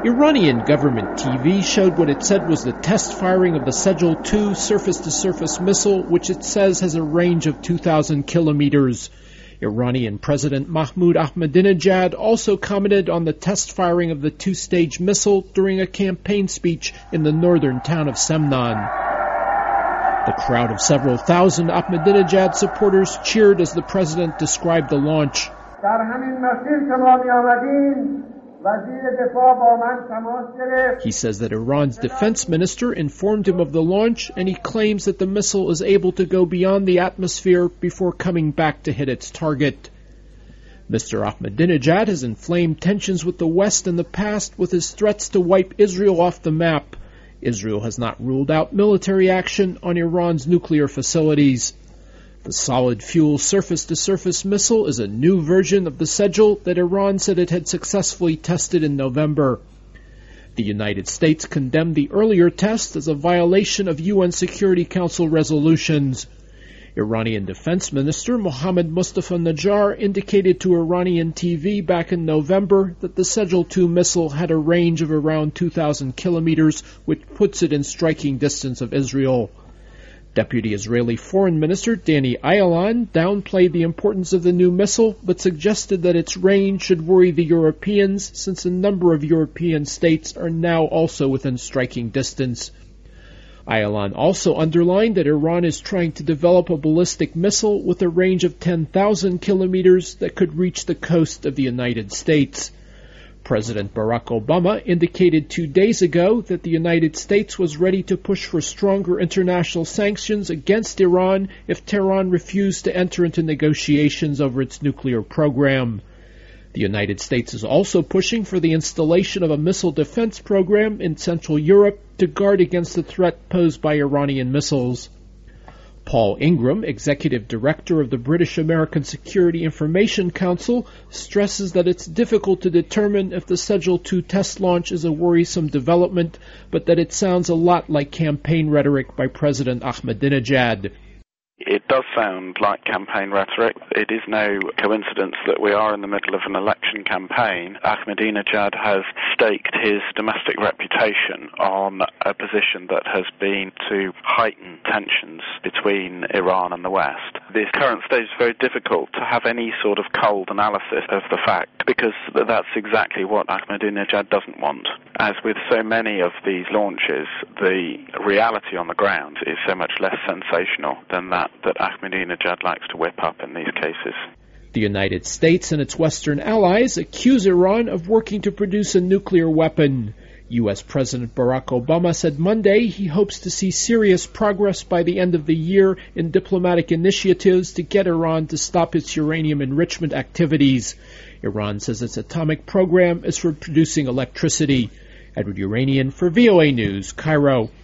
Iranian government TV showed what it said was the test firing of the Sejal-2 surface-to-surface missile, which it says has a range of 2,000 kilometers. Iranian President Mahmoud Ahmadinejad also commented on the test firing of the two-stage missile during a campaign speech in the northern town of Semnan. The crowd of several thousand Ahmadinejad supporters cheered as the president described the launch. He says that Iran's defense minister informed him of the launch, and he claims that the missile is able to go beyond the atmosphere before coming back to hit its target. Mr. Ahmadinejad has inflamed tensions with the West in the past with his threats to wipe Israel off the map. Israel has not ruled out military action on Iran's nuclear facilities. The solid-fuel surface-to-surface missile is a new version of the Sejal that Iran said it had successfully tested in November. The United States condemned the earlier test as a violation of UN Security Council resolutions. Iranian Defense Minister Mohammad Mustafa Najjar indicated to Iranian TV back in November that the Sejal-2 missile had a range of around 2,000 kilometers, which puts it in striking distance of Israel. Deputy Israeli Foreign Minister Danny Ayalon downplayed the importance of the new missile, but suggested that its range should worry the Europeans, since a number of European states are now also within striking distance. Ayalon also underlined that Iran is trying to develop a ballistic missile with a range of 10,000 kilometers that could reach the coast of the United States. President Barack Obama indicated 2 days ago that the United States was ready to push for stronger international sanctions against Iran if Tehran refused to enter into negotiations over its nuclear program. The United States is also pushing for the installation of a missile defense program in Central Europe to guard against the threat posed by Iranian missiles. Paul Ingram, Executive Director of the British American Security Information Council, stresses that it's difficult to determine if the Sejal-2 test launch is a worrisome development, but that it sounds a lot like campaign rhetoric by President Ahmadinejad. It does sound like campaign rhetoric. It is no coincidence that we are in the middle of an election campaign. Ahmadinejad has staked his domestic reputation on a position that has been to heighten tensions between Iran and the West. This current stage is very difficult to have any sort of cold analysis of the fact, because that's exactly what Ahmadinejad doesn't want. As with so many of these launches, the reality on the ground is so much less sensational than that Ahmadinejad likes to whip up in these cases. The United States and its Western allies accuse Iran of working to produce a nuclear weapon. U.S. President Barack Obama said Monday he hopes to see serious progress by the end of the year in diplomatic initiatives to get Iran to stop its uranium enrichment activities. Iran says its atomic program is for producing electricity. Edward Uranian for VOA News, Cairo.